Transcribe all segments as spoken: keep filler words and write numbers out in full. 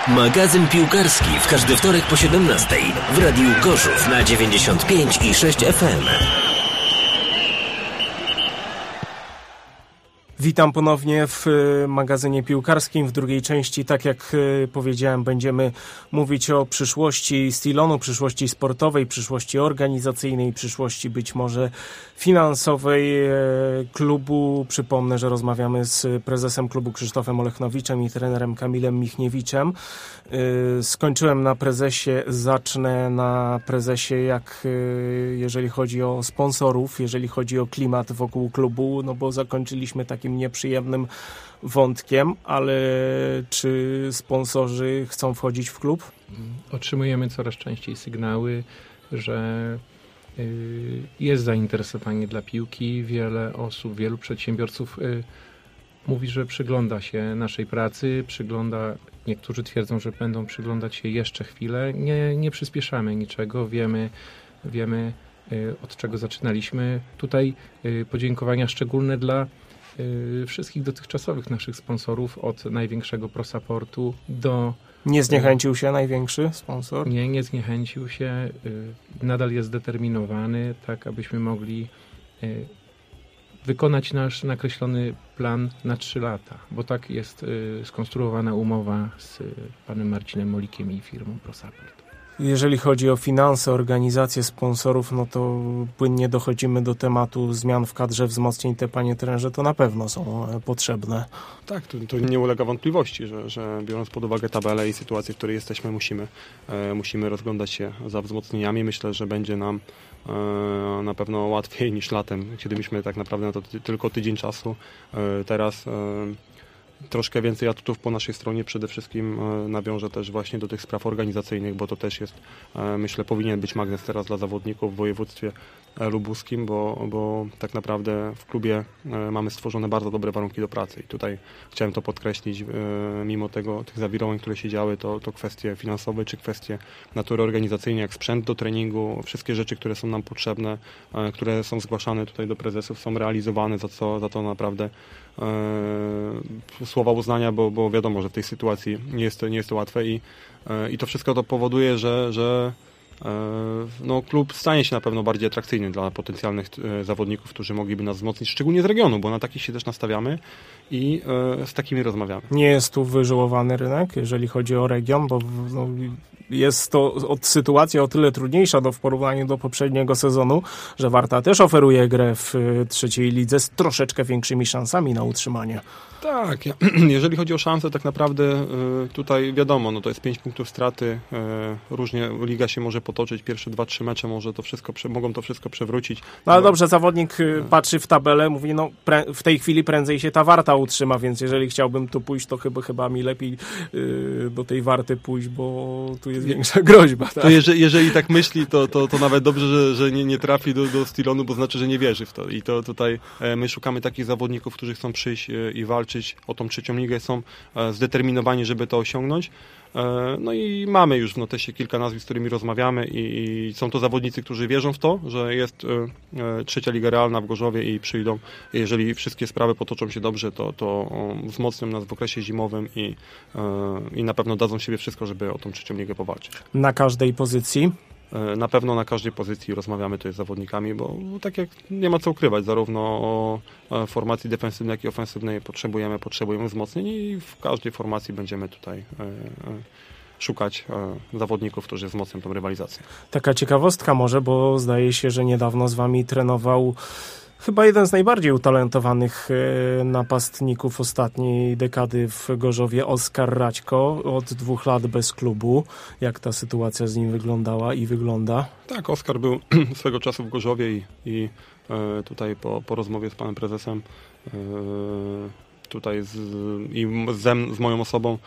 Magazyn piłkarski w każdy wtorek po siedemnastej w Radiu Gorzów na dziewięćdziesiąt pięć i sześć F M. Witam ponownie w magazynie piłkarskim. W drugiej części, tak jak powiedziałem, będziemy mówić o przyszłości Stilonu, przyszłości sportowej, przyszłości organizacyjnej, przyszłości być może finansowej klubu. Przypomnę, że rozmawiamy z prezesem klubu Krzysztofem Olechnowiczem i trenerem Kamilem Michniewiczem. Skończyłem na prezesie, zacznę na prezesie, jak jeżeli chodzi o sponsorów, jeżeli chodzi o klimat wokół klubu, no bo zakończyliśmy takim nieprzyjemnym wątkiem, ale czy sponsorzy chcą wchodzić w klub? Otrzymujemy coraz częściej sygnały, że jest zainteresowanie dla piłki. Wiele osób, wielu przedsiębiorców mówi, że przygląda się naszej pracy, przygląda, niektórzy twierdzą, że będą przyglądać się jeszcze chwilę. Nie, nie przyspieszamy niczego, wiemy, wiemy od czego zaczynaliśmy. Tutaj podziękowania szczególne dla wszystkich dotychczasowych naszych sponsorów, od największego ProSupportu do... Nie zniechęcił się największy sponsor? Nie, nie zniechęcił się. Nadal jest zdeterminowany, tak abyśmy mogli wykonać nasz nakreślony plan na trzy lata, bo tak jest skonstruowana umowa z panem Marcinem Molikiem i firmą ProSupport. Jeżeli chodzi o finanse, organizację sponsorów, no to płynnie dochodzimy do tematu zmian w kadrze, wzmocnień. Te, panie trenerze, to na pewno są potrzebne. Tak, to, to nie ulega wątpliwości, że, że biorąc pod uwagę tabelę i sytuację, w której jesteśmy, musimy, e, musimy rozglądać się za wzmocnieniami. Myślę, że będzie nam e, na pewno łatwiej niż latem, kiedy mieliśmy tak naprawdę na to ty, tylko tydzień czasu. E, teraz e, troszkę więcej atutów po naszej stronie, przede wszystkim nawiążę też właśnie do tych spraw organizacyjnych, bo to też jest, myślę, powinien być magnes teraz dla zawodników w województwie lubuskim, bo, bo tak naprawdę w klubie mamy stworzone bardzo dobre warunki do pracy i tutaj chciałem to podkreślić, mimo tego, tych zawirowań, które się działy, to, to kwestie finansowe czy kwestie natury organizacyjnej, jak sprzęt do treningu, wszystkie rzeczy, które są nam potrzebne, które są zgłaszane tutaj do prezesów, są realizowane, za co, za to naprawdę słowa uznania, bo, bo wiadomo, że w tej sytuacji nie jest to, nie jest to łatwe i, i to wszystko to powoduje, że, że no, klub stanie się na pewno bardziej atrakcyjny dla potencjalnych zawodników, którzy mogliby nas wzmocnić, szczególnie z regionu, bo na takich się też nastawiamy i z takimi rozmawiamy. Nie jest tu wyżyłowany rynek, jeżeli chodzi o region, bo no, jest to od sytuacja o tyle trudniejsza do, w porównaniu do poprzedniego sezonu, że Warta też oferuje grę w trzeciej lidze z troszeczkę większymi szansami na utrzymanie. Tak, jeżeli chodzi o szanse, tak naprawdę tutaj wiadomo, no to jest pięć punktów straty, różnie liga się może potoczyć, pierwsze dwa, trzy mecze może to wszystko, mogą to wszystko przewrócić. No ale dobrze, zawodnik patrzy w tabelę, mówi, no pre, w tej chwili prędzej się ta Warta utrzyma, więc jeżeli chciałbym tu pójść, to chyba, chyba mi lepiej yy, do tej Warty pójść, bo tu jest większa groźba. Tak? To jeżeli, jeżeli tak myśli, to, to, to nawet dobrze, że, że nie, nie trafi do, do Stilonu, bo znaczy, że nie wierzy w to. I to tutaj my szukamy takich zawodników, którzy chcą przyjść i walczyć o tą trzecią ligę, są zdeterminowani, żeby to osiągnąć. No i mamy już w notesie kilka nazwisk, z którymi rozmawiamy i są to zawodnicy, którzy wierzą w to, że jest trzecia liga realna w Gorzowie i przyjdą. Jeżeli wszystkie sprawy potoczą się dobrze, to, to wzmocnią nas w okresie zimowym i, i na pewno dadzą siebie wszystko, żeby o tą trzecią ligę powalczyć. Na każdej pozycji? Na pewno na każdej pozycji rozmawiamy tutaj z zawodnikami, bo tak jak nie ma co ukrywać, zarówno o formacji defensywnej, jak i ofensywnej potrzebujemy, potrzebujemy wzmocnień i w każdej formacji będziemy tutaj szukać zawodników, którzy wzmocnią tą rywalizację. Taka ciekawostka może, bo zdaje się, że niedawno z wami trenował chyba jeden z najbardziej utalentowanych napastników ostatniej dekady w Gorzowie, Oskar Raćko, od dwóch lat bez klubu. Jak ta sytuacja z nim wyglądała i wygląda? Tak, Oskar był swego czasu w Gorzowie i, i tutaj po, po rozmowie z panem prezesem tutaj z, i ze, z moją osobą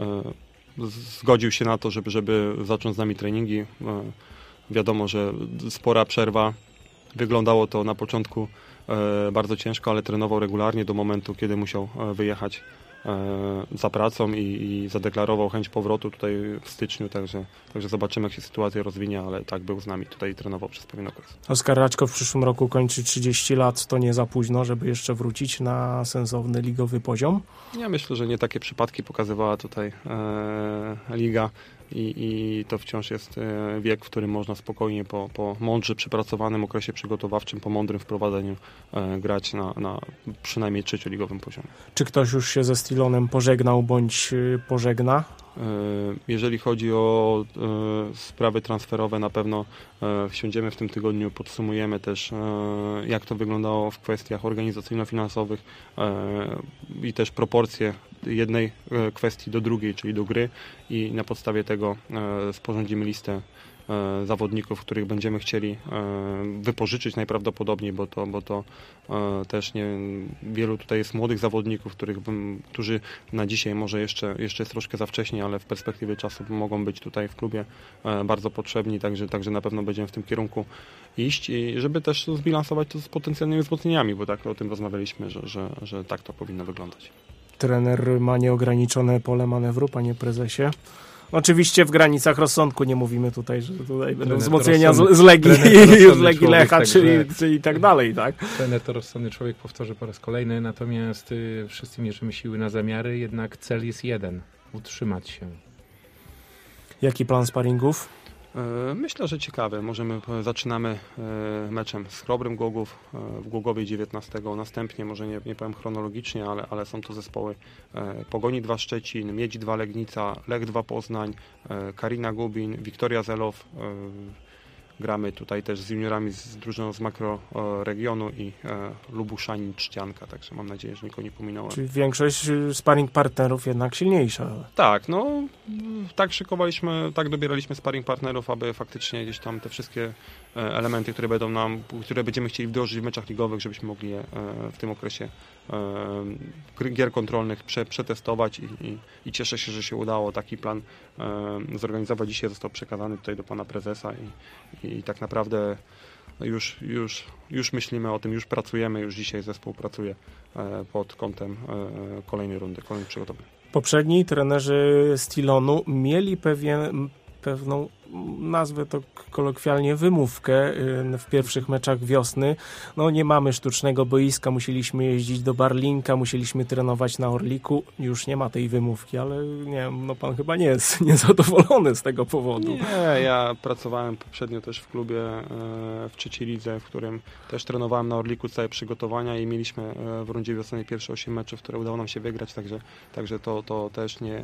zgodził się na to, żeby, żeby zacząć z nami treningi. Wiadomo, że spora przerwa. Wyglądało to na początku bardzo ciężko, ale trenował regularnie do momentu, kiedy musiał wyjechać za pracą i, i zadeklarował chęć powrotu tutaj w styczniu, także, także zobaczymy, jak się sytuacja rozwinie, ale tak, był z nami tutaj, trenował przez pewien okres. Oskar Raczko w przyszłym roku kończy trzydzieści lat, to nie za późno, żeby jeszcze wrócić na sensowny ligowy poziom? Ja myślę, że nie takie przypadki pokazywała tutaj e, liga i, i to wciąż jest e, wiek, w którym można spokojnie po, po mądrze przepracowanym okresie przygotowawczym, po mądrym wprowadzeniu e, grać na, na przynajmniej trzecioligowym poziomie. Czy ktoś już się ze Stilonem pożegnał bądź pożegna? Jeżeli chodzi o e, sprawy transferowe, na pewno e, wsiądziemy w tym tygodniu, podsumujemy też, e, jak to wyglądało w kwestiach organizacyjno-finansowych e, i też proporcje jednej e, kwestii do drugiej, czyli do gry, i na podstawie tego e, sporządzimy listę e, zawodników, których będziemy chcieli e, wypożyczyć najprawdopodobniej, bo to, bo to e, też nie, wielu tutaj jest młodych zawodników, których bym, którzy na dzisiaj może jeszcze, jeszcze jest troszkę za wcześnie, ale w perspektywie czasu mogą być tutaj w klubie e, bardzo potrzebni, także, także na pewno będziemy w tym kierunku iść i żeby też zbilansować to z potencjalnymi wzmocnieniami, bo tak o tym rozmawialiśmy, że, że, że tak to powinno wyglądać. Trener ma nieograniczone pole manewru, panie prezesie. Oczywiście w granicach rozsądku, nie mówimy tutaj, że tutaj będą wzmocnienia z, z Legii, z Legii Lecha, czyli, czyli tak dalej, tak? Trener to rozsądny człowiek, powtórzę po raz kolejny, natomiast y, wszyscy mierzymy siły na zamiary, jednak cel jest jeden, utrzymać się. Jaki plan sparingów? Myślę, że ciekawe. Możemy, zaczynamy meczem z Chrobrym Głogów w Głogowie dziewiętnastego. Następnie, może nie, nie powiem chronologicznie, ale, ale są to zespoły Pogoni dwa Szczecin, Miedź dwa Legnica, Lech dwa Poznań, Karina Gubin, Wiktoria Zelow. Gramy tutaj też z juniorami z drużyną z makroregionu i e, Lubuszanin Trzcianka, także mam nadzieję, że nikogo nie pominąłem. Czyli większość sparring partnerów jednak silniejsza. Tak, no tak szykowaliśmy, tak dobieraliśmy sparring partnerów, aby faktycznie gdzieś tam te wszystkie elementy, które będą nam, które będziemy chcieli wdrożyć w meczach ligowych, żebyśmy mogli je w tym okresie e, gier kontrolnych prze, przetestować i, i, i cieszę się, że się udało taki plan e, zorganizować. Dzisiaj został przekazany tutaj do pana prezesa i, i tak naprawdę już, już, już myślimy o tym, już pracujemy, już dzisiaj zespół pracuje e, pod kątem e, kolejnej rundy, kolejnych przygotowań. Poprzedni trenerzy Stilonu mieli pewien, pewną, nazwę to kolokwialnie, wymówkę w pierwszych meczach wiosny. No nie mamy sztucznego boiska, musieliśmy jeździć do Barlinka, musieliśmy trenować na Orliku. Już nie ma tej wymówki, ale nie wiem, no pan chyba nie jest niezadowolony z tego powodu. Nie, ja pracowałem poprzednio też w klubie w trzeciej lidze, w którym też trenowałem na Orliku całe przygotowania i mieliśmy w rundzie wiosennej pierwsze osiem meczów, które udało nam się wygrać, także, także to, to też nie...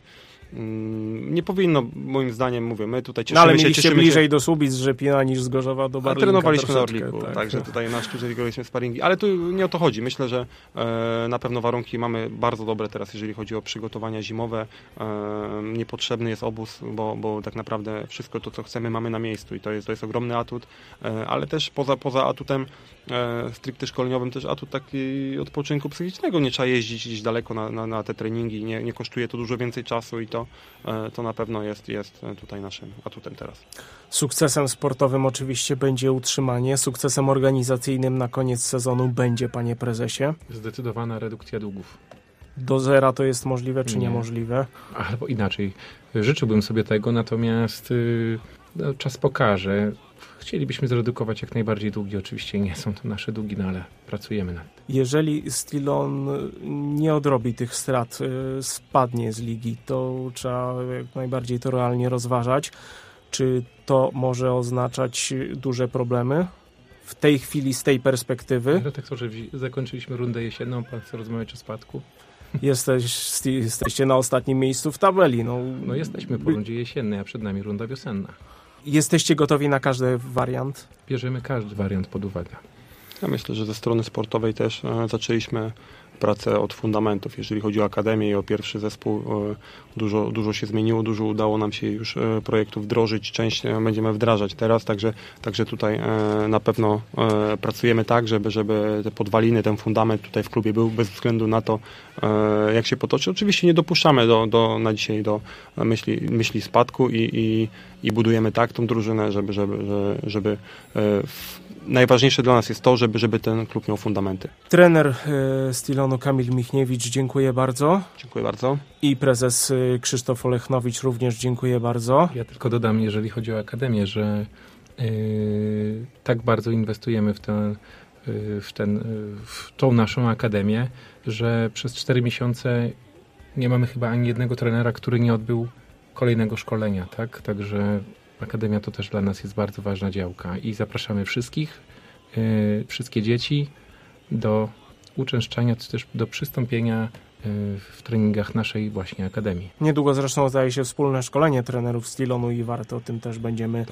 Nie powinno, moim zdaniem, mówię, my tutaj cieszymy no, ale się, mieliście cieszymy bliżej się. do Słubic, Rzepina niż z Gorzowa do Barlinka. Trenowaliśmy na Orliku, tak, także tak. tutaj na sztuce graliśmy sparingi, ale tu nie o to chodzi. Myślę, że e, na pewno warunki mamy bardzo dobre teraz, jeżeli chodzi o przygotowania zimowe. E, niepotrzebny jest obóz, bo, bo tak naprawdę wszystko to, co chcemy, mamy na miejscu i to jest, to jest ogromny atut, e, ale też poza, poza atutem e, stricte szkoleniowym, też atut taki odpoczynku psychicznego. Nie trzeba jeździć gdzieś daleko na, na, na te treningi, nie, nie kosztuje to dużo więcej czasu i to, e, to na pewno jest, jest tutaj naszym atutem teraz. Sukcesem sportowym oczywiście będzie utrzymanie, sukcesem organizacyjnym na koniec sezonu będzie, panie prezesie? Zdecydowana redukcja długów. Do zera to jest możliwe czy Nie. niemożliwe? Albo inaczej, życzyłbym sobie tego, natomiast yy, no, czas pokaże. Chcielibyśmy zredukować jak najbardziej długi, oczywiście nie są to nasze długi, no ale pracujemy nad tym. Jeżeli Stilon nie odrobi tych strat, y, spadnie z ligi, to trzeba jak najbardziej to realnie rozważać. Czy to może oznaczać duże problemy w tej chwili z tej perspektywy? Redaktorze, zakończyliśmy rundę jesienną, pan chce rozmawiać o spadku? Jesteś, jesteście na ostatnim miejscu w tabeli. No, no jesteśmy po rundzie jesiennej, a przed nami runda wiosenna. Jesteście gotowi na każdy wariant? Bierzemy każdy wariant pod uwagę. Ja myślę, że ze strony sportowej też e, zaczęliśmy pracę od fundamentów. Jeżeli chodzi o akademię i o pierwszy zespół, e, dużo, dużo się zmieniło, dużo udało nam się już e, projektów wdrożyć, część e, będziemy wdrażać teraz, także, także tutaj e, na pewno e, pracujemy tak, żeby, żeby te podwaliny, ten fundament tutaj w klubie był bez względu na to, e, jak się potoczy. Oczywiście nie dopuszczamy do, do, na dzisiaj do myśli, myśli spadku i, i, i budujemy tak tą drużynę, żeby, żeby, żeby, żeby e, w, najważniejsze dla nas jest to, żeby, żeby ten klub miał fundamenty. Trener Stilonu Kamil Michniewicz, dziękuję bardzo. Dziękuję bardzo. I prezes Krzysztof Olechnowicz również dziękuję bardzo. Ja tylko dodam, jeżeli chodzi o Akademię, że yy, tak bardzo inwestujemy w, ten, yy, w, ten, yy, w tą naszą Akademię, że przez cztery miesiące nie mamy chyba ani jednego trenera, który nie odbył kolejnego szkolenia, tak? Także Akademia to też dla nas jest bardzo ważna działka i zapraszamy wszystkich, yy, wszystkie dzieci do uczęszczania, czy też do przystąpienia yy, w treningach naszej właśnie Akademii. Niedługo zresztą zdaje się wspólne szkolenie trenerów Stilonu i warto o tym też będziemy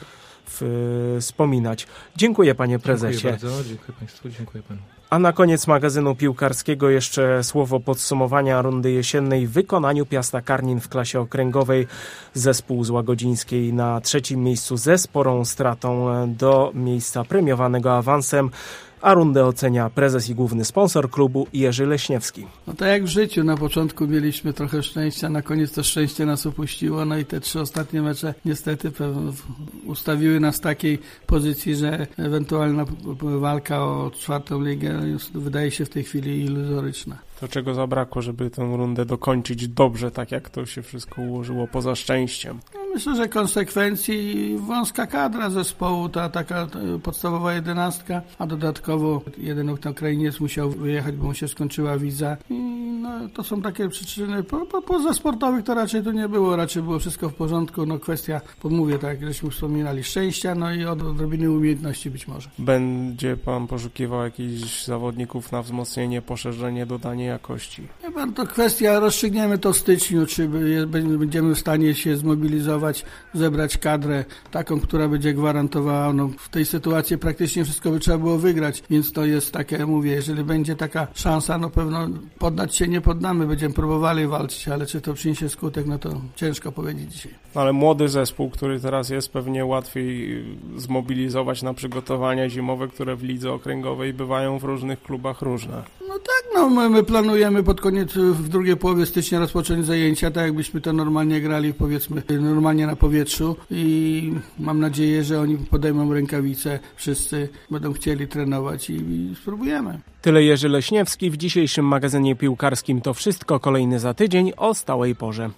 w, wspominać. Dziękuję panie prezesie. Dziękuję bardzo, dziękuję państwu, dziękuję panu. A na koniec magazynu piłkarskiego jeszcze słowo podsumowania rundy jesiennej w wykonaniu Piasta Karnin w klasie okręgowej. Zespół z Łagodzińskiej na trzecim miejscu ze sporą stratą do miejsca premiowanego awansem, a rundę ocenia prezes i główny sponsor klubu Jerzy Leśniewski. No tak jak w życiu, na początku mieliśmy trochę szczęścia, na koniec to szczęście nas upuściło, no i te trzy ostatnie mecze niestety ustawiły nas w takiej pozycji, że ewentualna walka o czwartą ligę wydaje się w tej chwili iluzoryczna. To czego zabrakło, żeby tę rundę dokończyć dobrze, tak jak to się wszystko ułożyło poza szczęściem? No myślę, że konsekwencji wąska kadra zespołu, ta taka podstawowa jedenastka, a dodatkowo jeden Ukrainiec musiał wyjechać, bo mu się skończyła wiza. I no, to są takie przyczyny. Po, po, poza sportowych to raczej tu nie było, raczej było wszystko w porządku. No kwestia, pomówię, tak jak żeśmy wspominali, szczęścia, no i odrobiny umiejętności być może. Będzie pan poszukiwał jakichś zawodników na wzmocnienie, poszerzenie, dodanie jakości? Nie pan, to kwestia, rozstrzygniemy to w styczniu, czy będziemy w stanie się zmobilizować, zebrać kadrę taką, która będzie gwarantowała, no w tej sytuacji praktycznie wszystko by trzeba było wygrać, więc to jest takie, mówię, jeżeli będzie taka szansa, no pewno poddać się nie poddamy, będziemy próbowali walczyć, ale czy to przyniesie skutek, no to ciężko powiedzieć dzisiaj. Ale młody zespół, który teraz jest, pewnie łatwiej zmobilizować na przygotowania zimowe, które w lidze okręgowej bywają w różnych klubach różne. No tak, no my, my planujemy pod koniec, w drugiej połowie stycznia rozpocząć zajęcia, tak jakbyśmy to normalnie grali, powiedzmy, normalnie na powietrzu i mam nadzieję, że oni podejmą rękawice, wszyscy będą chcieli trenować i, i spróbujemy. Tyle Jerzy Leśniewski w dzisiejszym magazynie piłkarskim. To wszystko, kolejny za tydzień o stałej porze.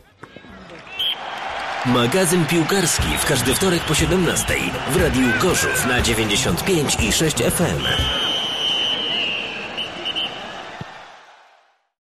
Magazyn piłkarski w każdy wtorek po siedemnastej w Radiu Gorzów na dziewięćdziesiąt pięć i sześć F M.